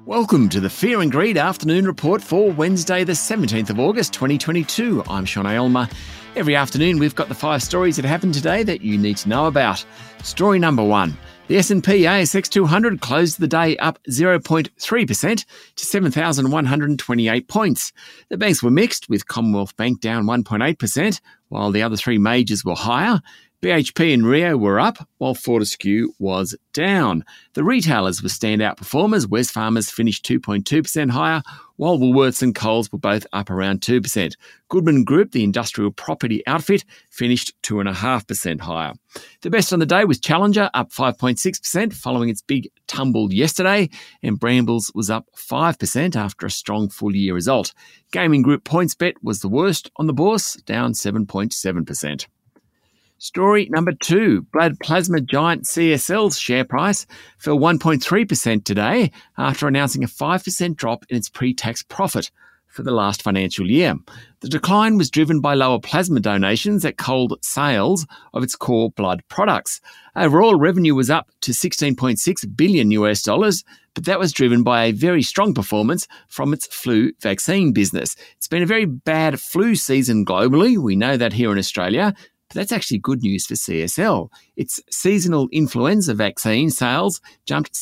Welcome to the Fear and Greed Afternoon Report for Wednesday, the 17th of August, 2022. I'm Sean Aylmer. Every afternoon, we've got the 5 stories that happened today that you need to know about. Story number 1. The S&P ASX 200 closed the day up 0.3% to 7,128 points. The banks were mixed, with Commonwealth Bank down 1.8%, while the other 3 majors were higher. BHP and Rio were up, while Fortescue was down. The retailers were standout performers. Wesfarmers finished 2.2% higher, while Woolworths and Coles were both up around 2%. Goodman Group, the industrial property outfit, finished 2.5% higher. The best on the day was Challenger, up 5.6% following its big tumble yesterday, and Brambles was up 5% after a strong full-year result. Gaming Group PointsBet was the worst on the bourse, down 7.7%. Story number 2, blood plasma giant CSL's share price fell 1.3% today after announcing a 5% drop in its pre-tax profit for the last financial year. The decline was driven by lower plasma donations that culled sales of its core blood products. Overall revenue was up to $16.6 billion, but that was driven by a very strong performance from its flu vaccine business. It's been a very bad flu season globally. We know that here in Australia. But that's actually good news for CSL. Its seasonal influenza vaccine sales jumped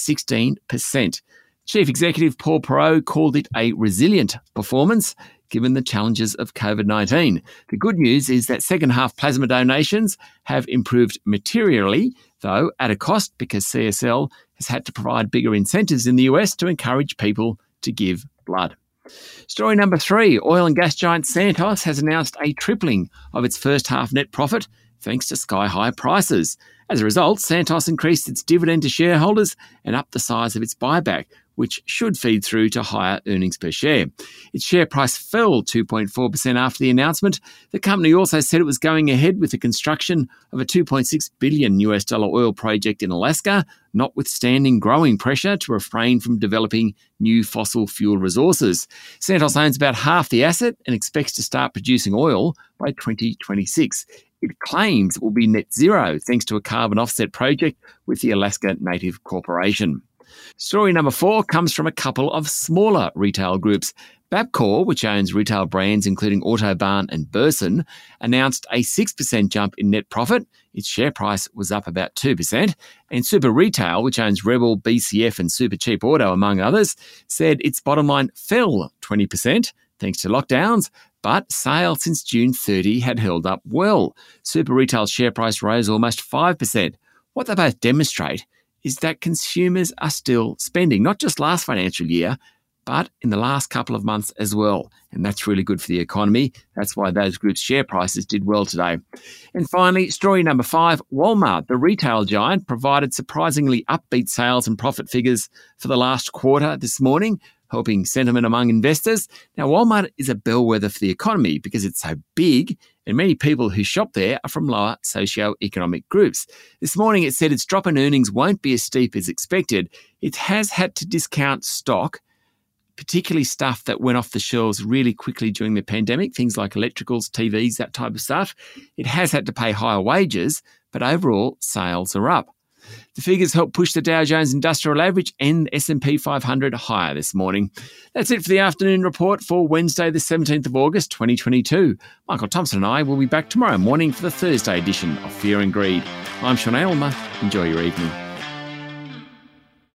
16%. Chief Executive Paul Perreault called it a resilient performance given the challenges of COVID-19. The good news is that second half plasma donations have improved materially, though at a cost because CSL has had to provide bigger incentives in the US to encourage people to give blood. Story number 3, oil and gas giant Santos has announced a tripling of its first half net profit thanks to sky-high prices. As a result, Santos increased its dividend to shareholders and upped the size of its buyback, which should feed through to higher earnings per share. Its share price fell 2.4% after the announcement. The company also said it was going ahead with the construction of a $2.6 billion oil project in Alaska, notwithstanding growing pressure to refrain from developing new fossil fuel resources. Santos owns about half the asset and expects to start producing oil by 2026. It claims it will be net zero thanks to a carbon offset project with the Alaska Native Corporation. Story number 4 comes from a couple of smaller retail groups. Bapcor, which owns retail brands including Autobarn and Burson, announced a 6% jump in net profit. Its share price was up about 2%. And Super Retail, which owns Rebel, BCF and Super Cheap Auto, among others, said its bottom line fell 20% thanks to lockdowns, but sales since June 30 had held up well. Super Retail's share price rose almost 5%. What they both demonstrate is that consumers are still spending, not just last financial year, but in the last couple of months as well. And that's really good for the economy. That's why those groups' share prices did well today. And finally, story number 5, Walmart, the retail giant, provided surprisingly upbeat sales and profit figures for the last quarter this morning, helping sentiment among investors. Now, Walmart is a bellwether for the economy because it's so big and many people who shop there are from lower socioeconomic groups. This morning it said its drop in earnings won't be as steep as expected. It has had to discount stock, particularly stuff that went off the shelves really quickly during the pandemic, things like electricals, TVs, that type of stuff. It has had to pay higher wages, but overall sales are up. The figures helped push the Dow Jones Industrial Average and S&P 500 higher this morning. That's it for the afternoon report for Wednesday, the 17th of August, 2022. Michael Thompson and I will be back tomorrow morning for the Thursday edition of Fear and Greed. I'm Sean Aylmer. Enjoy your evening.